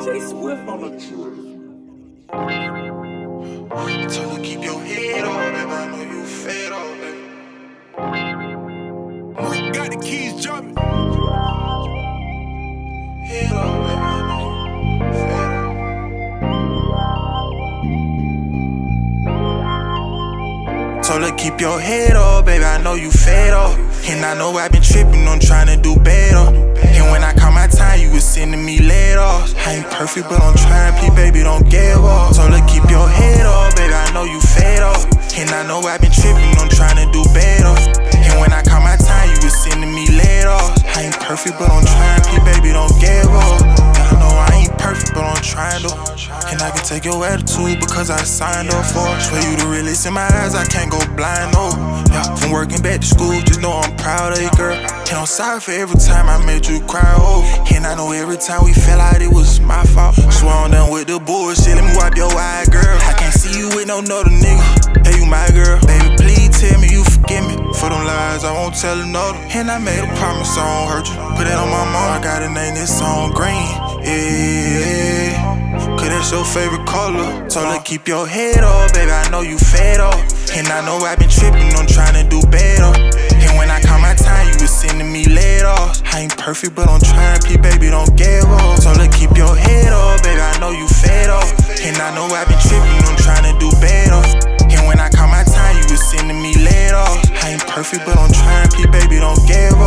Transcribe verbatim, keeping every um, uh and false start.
J Swift on the track. Tell her keep your head up, baby. I know you fed up, baby. Rick got the keys jumping. Head up, baby. I know you fed up. Told her keep your head up, baby. I know you fed up. And I know I've been tripping on trying to do better. And when I caught my time, you was sending me lead off. I ain't perfect, but I'm trying, please, baby, don't give up. Told her keep your head up, baby. I know you fed up. And I know I've been tripping on trying to do better. And when I caught my time, you was sending me lead off. I ain't perfect, but I'm trying, please, baby, don't give up. I know I ain't perfect, but I'm trying to. And I can take your attitude because I signed up for it. Swear you the realest in my eyes, I can't go blind, no. Yeah, from working back to school, just know I'm proud of you, girl. And I'm sorry for every time I made you cry, oh. And I know every time we fell out, it was my fault. Swear I'm done with the bullshit, let me wipe your eye, girl. I can't see you with no other nigga. Hey, you my girl, baby, please tell me you forgive me. For them lies, I won't tell another. And I made a promise, I won't hurt you. Put it on my mom, I gotta name this song Green. Yeah, cause that's your favorite color. Told her keep your head up, baby, I know you fed up. And I know I've been tripping on trying to do better. And when I caught my time, you was sending me lead off. I ain't perfect, but I'm trying, please, baby, don't give up. Told her keep your head up, baby, I know you fed up. And I know I've been tripping on trying to do better. And when I caught my time, you was sending me lead off. I ain't perfect, but I'm trying, please, baby, don't give up.